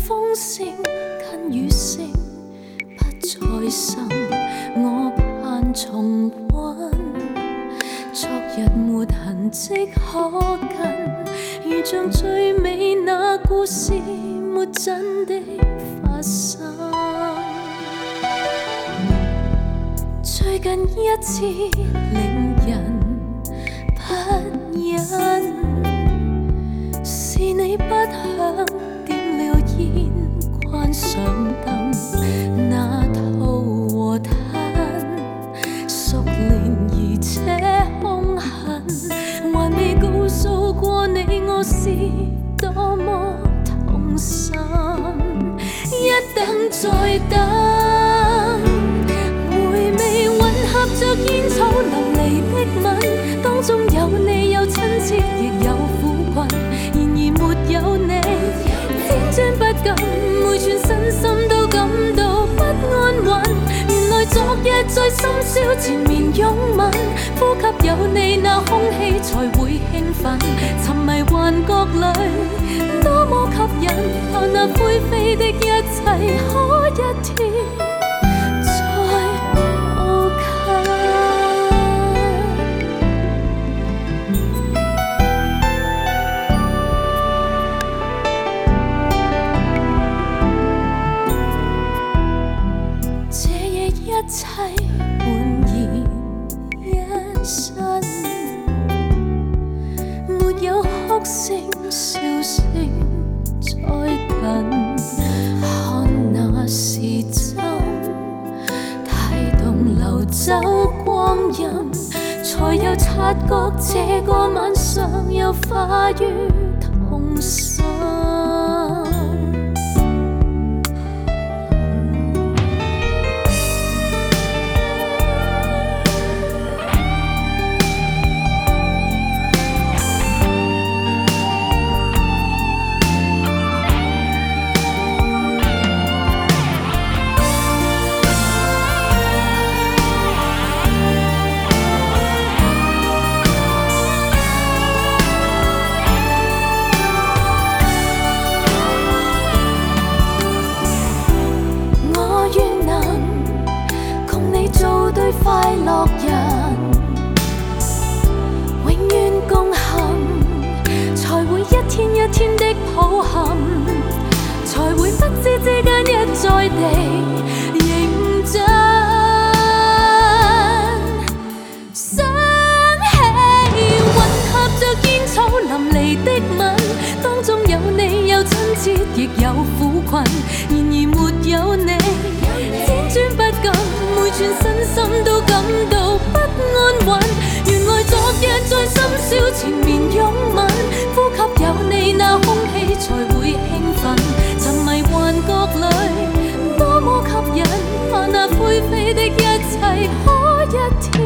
風聲跟雨聲不再滲，我盼重溫。昨日沒痕跡可近，如像最美那故事沒真的發生。最近一次令人不忍，是你不響點了煙，關上燈，那套和攤熟練而且兇狠，還未告訴過你我是多麼痛心。一等再等，回味混合着煙草淋漓的吻，當中有你有親切亦有苦困，然而沒有你輾轉不禁，每寸身心都感到不安穩。原來昨日在深宵前面擁吻，呼吸有你那空氣才會興奮，沉迷幻覺裏多麼吸引，怕那灰飛的一切可一天一切煥然一新，沒有哭聲笑聲再近，看那時針帶動流走光陰，才又察覺這個晚上又化於痛心。快樂人永遠共行，才會一天一天的抱憾，才會不知之間一再地認真。想起混合着煙草淋漓的吻，當中有你有親切亦有苦困，然而沒有你輾轉不禁，每寸身心都感到不安穩。原來昨日在深宵前面擁吻，呼吸有你那空氣才會興奮，沉迷幻覺裏多麼吸引，怕那灰飛的一切可一天